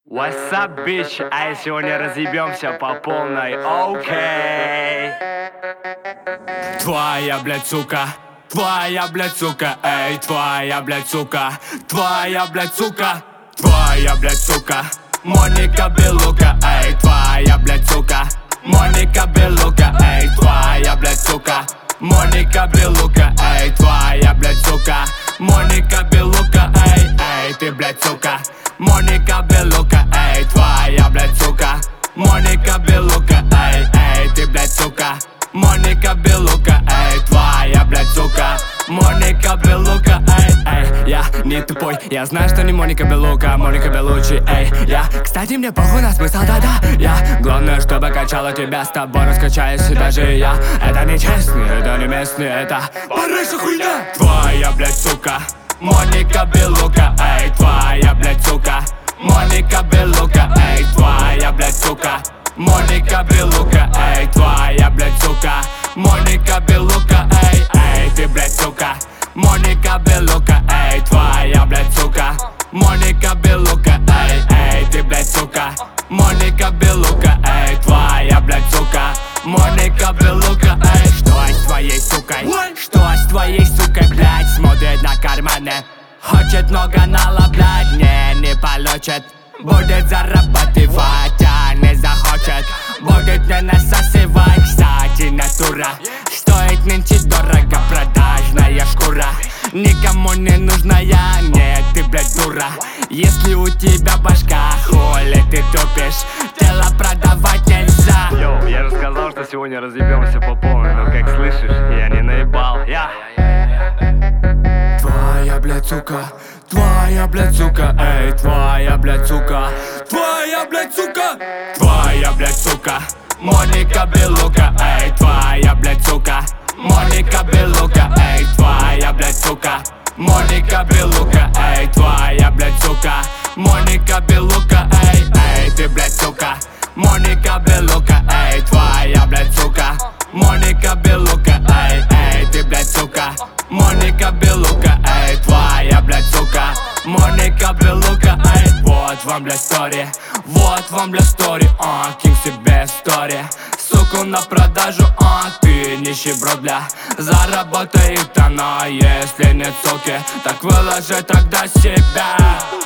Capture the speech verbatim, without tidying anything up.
What's up, bitch? А сегодня разъебемся по полной, окей. Твоя, блядь, сука, твоя, блядь, сука, эй, твоя, блядь, сука, твоя, блядь, сука, твоя, блядь, сука, Моника Белука, эй, твоя, блядь, сука, Моника Белука, эй, твоя, блядь, сука, Моника Белука, эй, твоя, блядь, сука, Моника Белука, эй, эй, ты, блядь, сука, Моника Белука, эй, твоя, блядь, сука, Моника Белука, эй, эй, ты, блядь, сука, Моника Белука, эй, твоя, блядь, сука, Моника Белука, эй, эй. Я не тупой, я знаю, что не Моника Белука, Моника Белучи, эй. Я, кстати, мне похуй на смысл, да-да. Я, главное, чтобы качала тебя, с тобой раскачаюсь даже я. Это не честно, это не местно, это параша хуйня. Твоя, блядь, сука, Моника Белука, эй, твоя, блядь, сука, Моника Белука, эй, твоя, блядь, сука, Моника Белука, эй, твоя, блядь, сука, Моника Белука, эй, эй, ты, блядь, сука, Моника Белука, эй, твоя, блядь, сука, Моника Белука, эй, эй, ты, блядь, сука, Моника Белука, эй, твоя, блядь, сука, Моника Белука, эй. Что с твоей сукой? Что с твоей сукой, блядь? Смотрит на карманы, хочет много нала, блядь, не, не получит. Будет зарабатывать, а не захочет. Будет не насасывать, кстати, натура. Стоит нынче дорого, продажная шкура. Никому не нужная, нет, ты, блядь, дура. Если у тебя башка, хули ты тупишь, тело продавать нельзя. Йоу, я же сказал, что сегодня разъебемся по полной, но как слышишь, я не наебал, я. Твоя, блядь, сука, твоя, блядь, сука, эй, твоя, блядь, сука, твоя, блядь, сука, твоя, блядь, сука, Моника Белука, эй, твоя, блядь, сука, Моника Белука, эй, твоя, блядь, сука, Моника Белука, эй, твоя, блядь, сука, Моника Белука, эй, эй, ты, блядь, сука, Моника Белука, эй, твоя, блядь, сука, Моника Белука, эй, эй, ты, блядь, сука, Моника Белука, эй, твоя, блядь, сука, Моника Белука, эй. Вот вам, блядь, стори, вот вам, блядь, стори, а, кинь себе стори. Суку на продажу, а, ты нищеброд, бля. Заработает она, если нет суки, так выложи тогда себя.